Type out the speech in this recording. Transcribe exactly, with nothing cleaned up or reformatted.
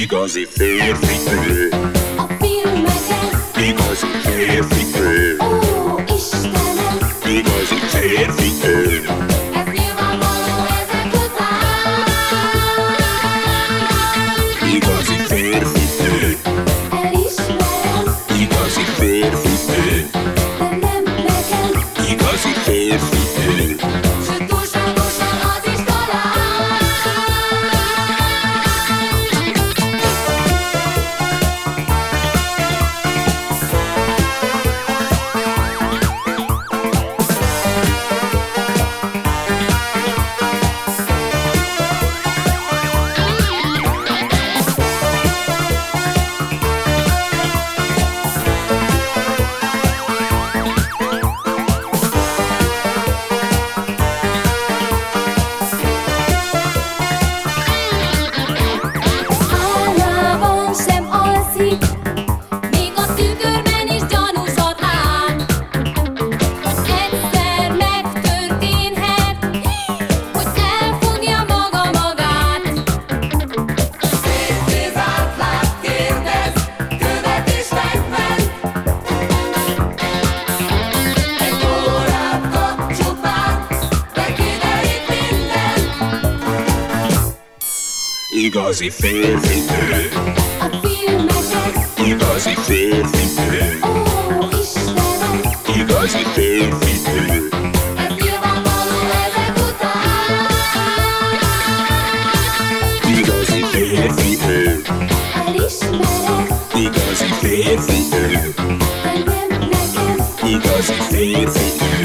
Igazi férfi ő, A filmeken, igazi férfi ő, ó Istenem, igazi férfi ő. ez nyilvánvaló ezek után. Igazi férfi ő, Elismerem, igazi férfi ő, de nem nekem, igazi férfi ő. sőt túlságosan az is talán. Álmában sem alszik, még a tükörben is gyanúsat lát. Egyszer megtörténhet, hogy elfogja maga magát. Szép átlát kérdez, követ és megment. Egy órát kap csupán, de kiderít minden. Igazi férfi ő, A filmeken, igazi férfi ő, ó Istenem, igazi férfi ő. ez nyilvánvaló ezek után. Igazi férfi ő, Elismerem, igazi férfi ő, de nem nekem, igazi férfi ő.